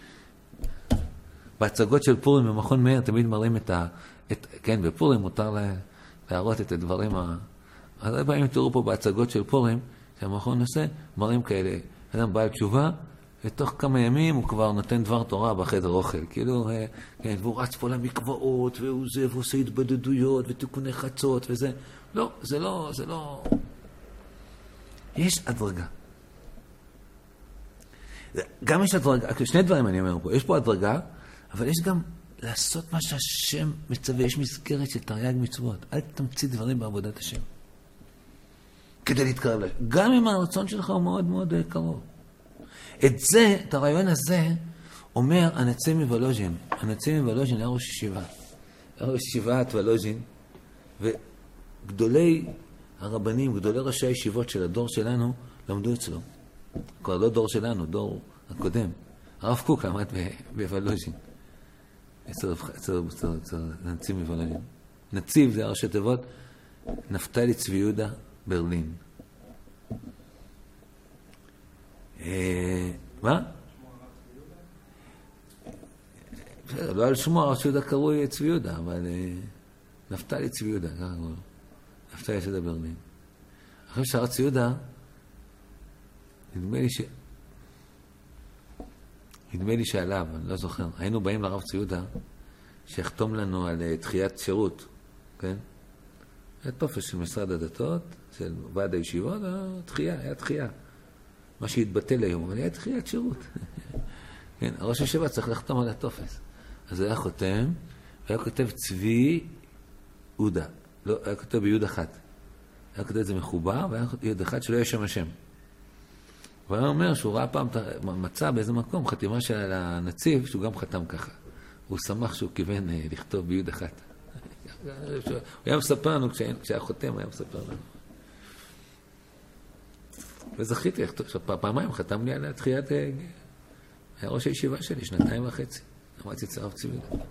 בהצגות של פורים במכון מאיר תמיד מראים כן, בפורים מותר להראות את הדברים הרבה פעמים תראו פה בהצגות של פורים, שהמכון עושה, מראים כאלה, אדם בעל תשובה, ותוך כמה ימים הוא כבר נותן דבר תורה בחדר אוכל. כאילו, כן, והוא רץ פה למקוואות, והוא זה, והוא עושה התבודדויות, ותיקוני חצות, וזה. לא, זה לא... יש הדרגה. גם יש הדרגה, שני דברים אני אומר פה, יש פה הדרגה, אבל יש גם לעשות מה שהשם מצווה, יש מסגרת של תרי"ג מצוות. אל תמציא דברים בעבודת השם. כדי להתקרב לשם. גם אם הרצון שלך הוא מאוד מאוד קרוב. את הרעיון הזה, אומר הנציב מוולוז'ין. הנציב מוולוז'ין היה ראש ישיבה. היה ראש ישיבת וולוז'ין, וגדולי הרבנים, גדולי ראשי הישיבות של הדור שלנו, למדו אצלו. כבר לא דור שלנו, דור הקודם. הרב קוק למד בוולוז'ין. אצל נציב מוולוז'ין. נציב זה ראשי תיבות, נפתלי צבי יהודה ברלין. מה? לא על שמו הרב צבי יהודה קרוי צבי יהודה, אבל נפתלי צבי יהודה, נפתלי צבי יהודה ברלין. אחרי שהרב צבי יהודה, נדמה לי שעליו, אני לא זוכר, היינו באים לרב צבי יהודה, שיחתום לנו על דחיית שירות, כן? היה טופס של משרד הדתות, של ועד הישיבות, היה דחייה. מה שהתבטל היום, אבל היה דחיית שירות. כן, הראש הישיבה צריך לחתום על הטופס. אז הוא היה חותם, והיה כותב צבי יהודה. לא, היה כותב ביוד אחת. היה כותב את זה מחובר, והיה כותב יוד אחד שלא יהיה שם השם. הוא היה אומר שהוא ראה פעם, מצא באיזה מקום חתימה של הנציב, שהוא גם חתם ככה. הוא שמח שהוא כיוון לכתוב ביוד אחת. הוא היה מספר לנו, כשהיה חותם, היה מספר לנו. וזכיתי, פעמיים חתם לי על התחיית, היה ראש הישיבה שלי, 2.5 שנים. אמרתי אצל הרב צבי יהודה.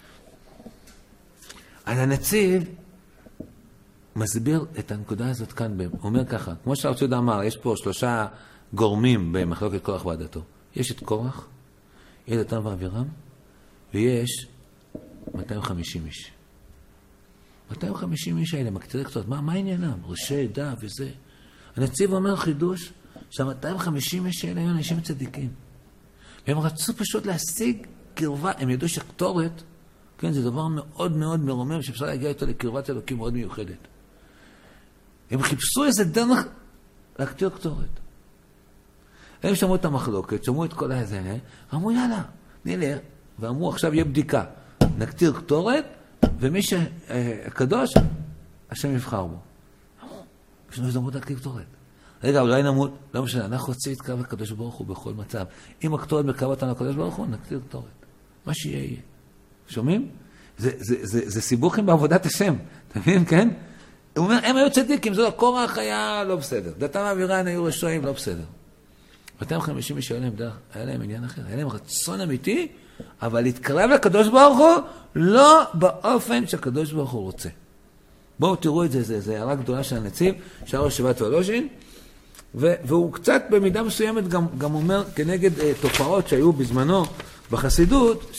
אז הנציב מסביר את הנקודה הזאת כאן, הוא אומר ככה, כמו שהרב צבי יהודה אמר, יש פה 3 גורמים במחלוקת קורח ועדתו. יש את קורח, יש את דתן ואבירם, ויש 250 איש. 250 איש האלה, מקטירי קצות, מה עניינם? ראשי עדה וזה. הנציב אומר חידוש, שה-250 איש האלה היו אנשים צדיקים. והם רצו פשוט להשיג קרבה, הם ידעו שקטורת, כן, זה דבר מאוד מאוד מרומם, שאפשר להגיע איתו לקרבת אלוקים מאוד מיוחדת. הם חיפשו איזה דרך להקטיר קטורת. הם שמעו את המחלוקת, שמעו את כל הזה, אמרו יאללה, נלך, ואמרו עכשיו יהיה בדיקה, נקטיר קטורת, ומי שהקדוש, השם יבחר בו. אמרו, יש לנו הזדמנות להקטיר קטורת. רגע, אולי נמות, לא משנה, אנחנו רוצים להתקרב לקדוש ברוך הוא בכל מצב. אם הקטורת מקרב אותנו לקדוש ברוך הוא, נקטיר קטורת. מה שיהיה יהיה. שומעים? זה סיבוכים בעבודת השם. אתה מבין, כן? הוא אומר, הם היו צדיקים, זה לא, קורח היה לא בסדר. דתן ואבירם היו רשעים, לא בסדר. 250 איש היה להם עניין אחר, היה להם רצון אמיתי, אבל להתקרב לקדוש ברוך הוא, לא באופן שהקדוש ברוך הוא רוצה. בואו תראו את זה, זה הערה גדולה של הנציב, שער שבט ולושין, והוא קצת במידה מסוימת גם אומר כנגד תופעות שהיו בזמנו בחסידות,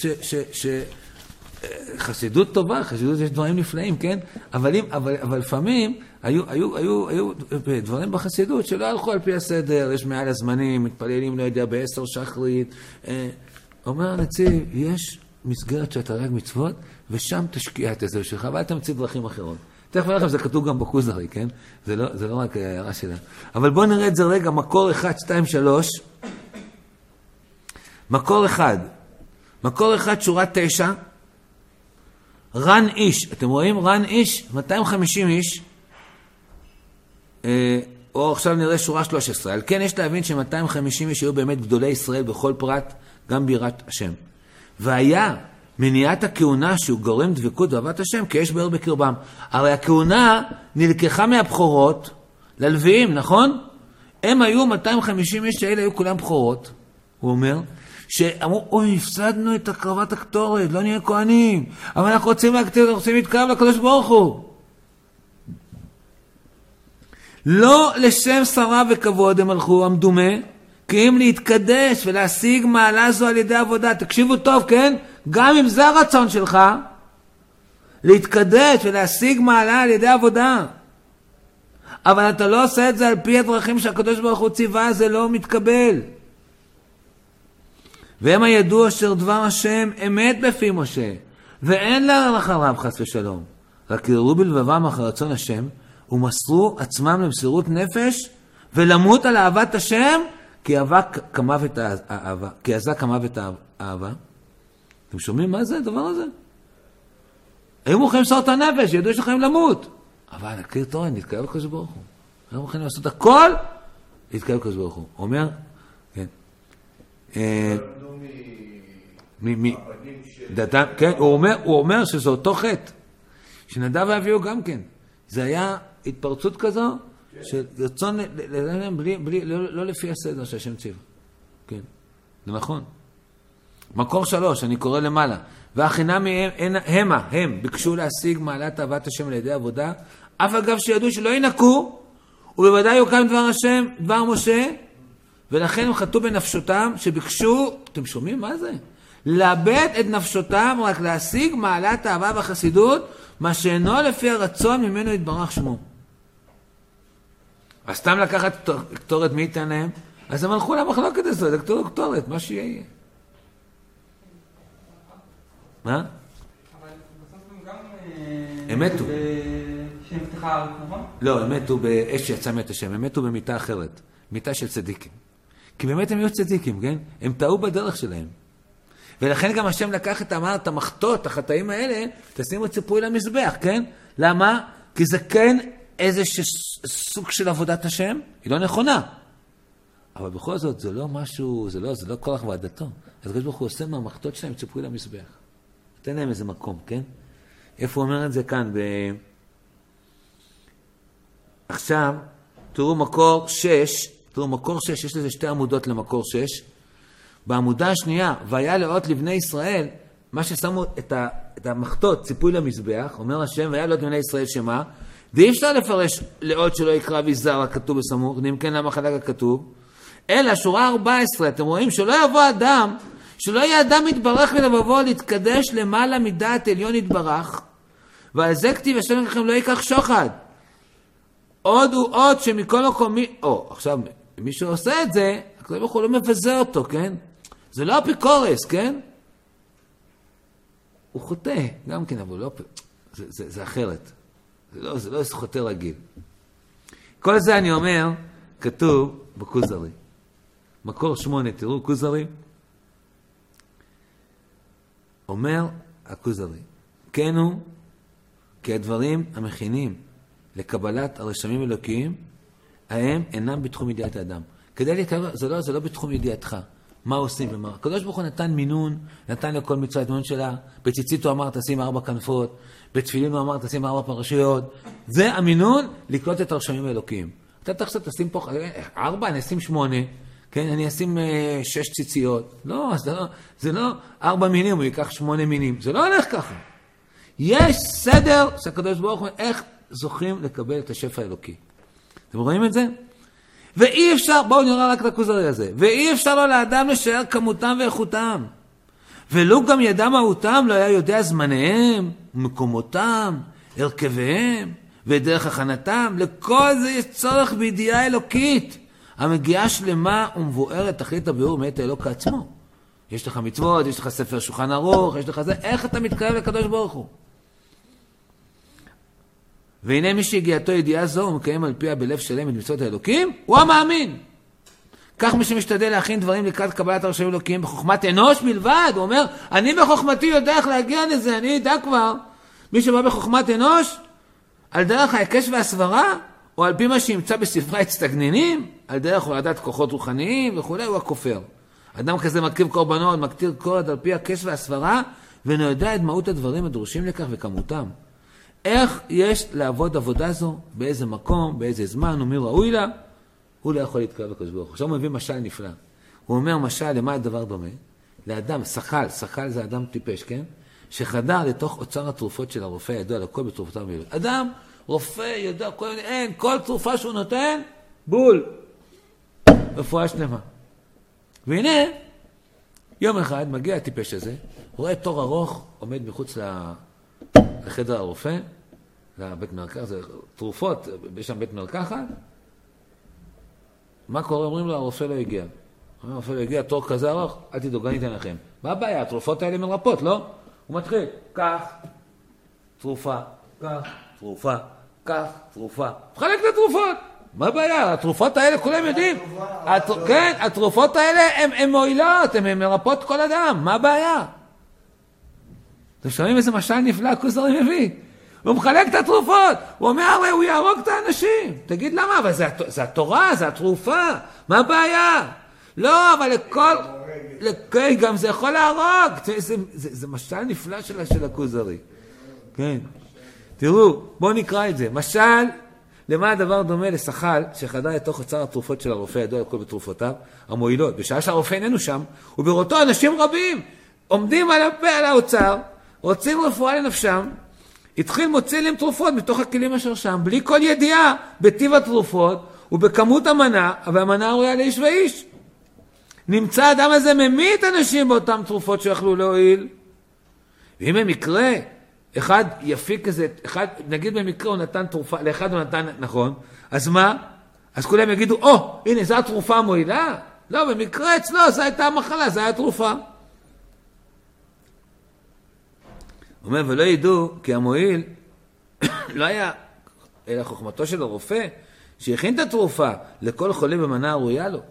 חסידות טובה, חסידות יש דברים נפלאים, כן? אבל לפעמים היו דברים בחסידות שלא הלכו על פי הסדר, יש מעל הזמנים, מתפללים, לא יודע, ב10 שחרית. אומר הנציב, יש מסגרת שאתה רק מצוות, ושם תשקיע את הזו שלך, ואל תמציא דרכים אחרות. תכף לכם, זה כתוב גם בכוזרי, כן? זה לא רק הערה שלה. אבל בואו נראה את זה רגע, מקור 1, 2, 3. מקור 1. מקור 1, שורה 9. רן איש, אתם רואים? רן איש, 250 איש, או עכשיו נראה שורה 13. על כן יש להבין ש250 איש היו באמת גדולי ישראל בכל פרט, גם בירת השם. והיה מניעת הכהונה שהוא גורם דבקות ואהבת השם, כי יש באר בקרבם. הרי הכהונה נלקחה מהבחורות ללוויים, נכון? הם היו 250 איש האלה, היו כולם בחורות, הוא אומר, שאמרו, אוי, הפסדנו את הקרבת הקטורת, לא נהיה כהנים, אבל אנחנו רוצים להקטיר, אנחנו רוצים להתקרב לקדוש ברוך הוא. לא לשם שרה וכבוד הם הלכו, המדומה, כי אם להתקדש ולהשיג מעלה זו על ידי עבודה. תקשיבו טוב, כן? גם אם זה הרצון שלך, להתקדש ולהשיג מעלה על ידי עבודה. אבל אתה לא עושה את זה על פי הדרכים שהקדוש ברוך הוא ציווה, זה לא מתקבל. והם הידוע אשר דבר השם אמת בפי משה, ואין לה אחריו חס ושלום. רק יראו בלבבם אחר רצון השם, ומסרו עצמם למסירות נפש, ולמות על אהבת השם, כי עזה כמוות האהבה. אתם שומעים מה זה הדבר הזה? היו מוכנים למסור את הנפש, ידעו שלכם למות. אבל הקיר תורן, נתקרב לקדוש ברוך הוא. היו מוכנים לעשות הכל, להתקרב לקדוש ברוך הוא. הוא אומר, כן. כן, הוא אומר שזה אותו חטא. שנדב ואביהו גם כן. זה היה התפרצות כזו, של רצון להם לא לפי הסדר שהשם ציווה. כן, זה נכון. מקור 3, אני קורא למעלה. והחינם הם ביקשו להשיג מעלת אהבת השם על ידי עבודה, אף אגב שידעו שלא ינקו, ובוודאי יוקם דבר השם, דבר משה, ולכן הם חטאו בנפשותם שביקשו, אתם שומעים מה זה? לאבד את נפשותם, רק להשיג מעלת האהבה והחסידות, מה שאינו לפי הרצון ממנו יתברך שמו. אז סתם לקחת קטורת מי ייתן להם? אז הם הלכו למחלוקת הזאת, לקטור קטורת, מה שיהיה. מה? אבל בסוף הם גם... הם מתו. שנפתחה הארץ, נכון? לא, הם מתו באש שיצא מת השם, הם מתו במיטה אחרת, מיטה של צדיקים. כי באמת הם היו צדיקים, כן? הם טעו בדרך שלהם. ולכן גם השם לקח את המחטות, החטאים האלה, תשימו ציפוי למזבח, כן? למה? כי זה כן איזה סוג של עבודת השם, היא לא נכונה. אבל בכל זאת, זה לא משהו, זה לא כוח ועדתו. אז הקדוש ברוך הוא עושה מהמחטות שלהם ציפוי למזבח. תן להם איזה מקום, כן? איפה הוא אומר את זה כאן? עכשיו, תראו מקור 6, יש לזה 2 עמודות למקור 6. בעמודה השנייה, והיה לאות לבני ישראל, מה ששמו את המחתות, ציפוי למזבח, אומר השם, והיה לאות לבני ישראל שמה? ואי אפשר לפרש לאות שלא יקרא ויזר הכתוב בסמוך, אם כן למה חלק הכתוב, אלא שורה 14, אתם רואים שלא יבוא אדם, שלא יהיה אדם מתברך ולבוא להתקדש למעלה מדעת עליון יתברך, ועל זה כתיב השם לכם לא ייקח שוחד. עוד הוא עוד שמכל מקום עכשיו, מי שעושה את זה, הקדוש ברוך הוא לא מבזה אותו, כן? זה לא אפיקורס, כן? הוא חוטא, גם כן, אבל לא, זה אחרת. זה לא חוטא רגיל. כל זה אני אומר, כתוב בכוזרי. מקור 8, תראו, כוזרי. אומר הכוזרי, כן הוא, כי הדברים המכינים לקבלת הרשמים אלוקיים, הם אינם בתחום ידיעת האדם. כדי להתקבל, זה לא בתחום ידיעתך. מה עושים ומה? הקדוש ברוך הוא נתן מינון, נתן לכל מצווה את מינון שלה, בציצית הוא אמר תשים 4 כנפות, בתפילין הוא אמר תשים 4 פרשיות, זה המינון לקלוט את הרשמים האלוקיים. אתה תחשב תשים פה 4, אני אשים 8, כן, אני אשים 6 ציציות. לא, זה לא 4 מינים, הוא ייקח 8 מינים. זה לא הולך ככה. יש סדר שהקדוש ברוך הוא איך זוכים לקבל את השפע האלוקי. אתם רואים את זה? ואי אפשר, בואו נראה רק את הכוזרי הזה, ואי אפשר לו לאדם לשער כמותם ואיכותם. ולו גם ידע מהותם לא היה יודע זמניהם, מקומותם, הרכביהם, ודרך הכנתם. לכל זה יש צורך בידיעה אלוקית, המגיעה שלמה ומבוארת תכלית הביאור מאת האלוק עצמו. יש לך מצוות, יש לך ספר שולחן ערוך, יש לך זה, איך אתה מתקרב לקדוש ברוך הוא? והנה מי שהגיעתו ידיעה זו, הוא מקיים על פיה בלב שלם את מצוות האלוקים, הוא המאמין. כך מי שמשתדל להכין דברים לקראת קבלת הרשמים אלוקים בחוכמת אנוש בלבד, הוא אומר, אני בחוכמתי יודע איך להגיע לזה, אני ידע כבר. מי שבא בחוכמת אנוש, על דרך ההיקש והסברה, או על פי מה שימצא בספרי הצטגננים, על דרך הולדת כוחות רוחניים וכו', הוא הכופר. אדם כזה מקריב קורבנות, מקטיר קורת על פי הקש והסברה, ואינו יודע את מהות הדברים הדורשים לכך וכמותם. איך יש לעבוד עבודה זו, באיזה מקום, באיזה זמן, ומי ראוי לה, הוא לא יכול להתקרב לקדוש ברוך הוא. עכשיו הוא מביא משל נפלא. הוא אומר משל למה הדבר דומה? לאדם, שחל זה אדם טיפש, כן? שחדר לתוך אוצר התרופות של הרופא, ידוע לכל בתרופותיו מילות. אדם, רופא, ידוע, כל תרופה שהוא נותן, בול. רפואה שלמה. והנה, יום אחד מגיע הטיפש הזה, רואה תור ארוך, עומד מחוץ לחדר הרופא, לבית מרקחת, זה תרופות, יש שם בית מרקחת. מה קורה? אומרים לו, הרופא לא הגיע. הרופא לא הגיע, תור כזה ארוך, אל תדאגו, אני אתן לכם. מה הבעיה? התרופות האלה מרפאות, לא? הוא מתחיל, כך, תרופה, כך, תרופה, כך, תרופה. חלק לתרופות. מה הבעיה? התרופות האלה כולם יודעים. כן, התרופות האלה הן מועילות, הן מרפאות כל אדם. מה הבעיה? אתם שומעים איזה משל נפלא, הכוזרי מביא. הוא מחלק את התרופות. הוא אומר, הרי הוא יהרוג את האנשים. תגיד למה? אבל זה התורה, זה התרופה. מה הבעיה? לא, אבל גם זה יכול להרוג. זה משל נפלא של הכוזרי. כן. תראו, בואו נקרא את זה. משל, למה הדבר דומה לשחל שחדר לתוך אוצר התרופות של הרופא, ידוע לכל בתרופותיו, המועילות. בשעה שהרופא איננו שם, ובראותו אנשים רבים עומדים על הפה על האוצר, רוצים רפואה לנפשם, התחיל מוציא להם תרופות מתוך הכלים אשר שם, בלי כל ידיעה בטיב התרופות ובכמות המנה, והמנה ראויה לאיש ואיש. נמצא האדם הזה ממית אנשים באותם תרופות שיכלו להועיל. ואם במקרה, אחד יפיק איזה, נגיד במקרה הוא נתן תרופה, לאחד הוא נתן, נכון, אז מה? אז כולם יגידו, הנה, זו התרופה המועילה? לא, במקרה אצלו, זו הייתה המחלה, זו הייתה התרופה. הוא אומר, ולא ידעו, כי המועיל לא היה, אלא חוכמתו של הרופא, שהכין את התרופה לכל חולה במנה הראויה לו.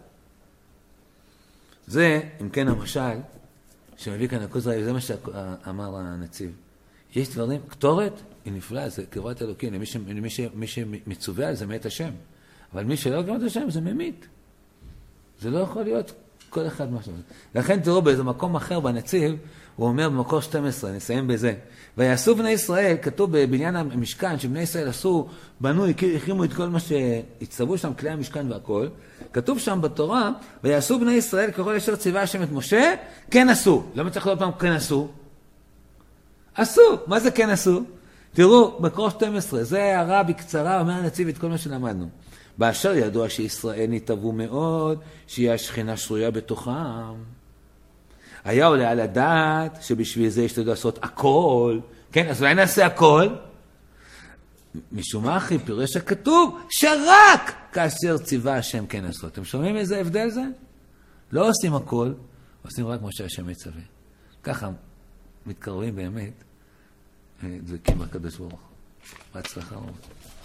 זה, אם כן, המשל, שמביא כאן הכוזרי, זה מה שאמר הנציב. יש דברים, כתורת היא נפלאה, זה קרבת אלוקים, למי שמצווה על זה מת השם. אבל מי שלא קרבת השם זה ממית. זה לא יכול להיות כל אחד משהו. לכן תראו באיזה מקום אחר בנציב, הוא אומר במקור 12, נסיים בזה. ויעשו בני ישראל, כתוב בבניין המשכן, שבני ישראל עשו, בנו, הקימו את כל מה שהצטוו שם, כלי המשכן והכל. כתוב שם בתורה, ויעשו בני ישראל ככל אשר ציווה השם את משה, כן עשו. למה צריך עוד פעם כן עשו? עשו. מה זה כן עשו? תראו, מקור 12, זה הערה בקצרה, אומר הנציב את כל מה שלמדנו. באשר ידוע שישראל נתאבו מאוד, שיהיה השכינה שרויה בתוכם. היה עולה על הדעת שבשביל זה יש לדעת לעשות הכל. כן, אז אולי נעשה הכל? משום מה אחי, פירש הכתוב, שרק כאשר ציווה השם כן לעשות. אתם שומעים איזה הבדל זה? לא עושים הכל, עושים רק מה שהשם מצווה. ככה מתקרבים באמת, דבקים בקדוש ברוך הוא. בהצלחה רבה.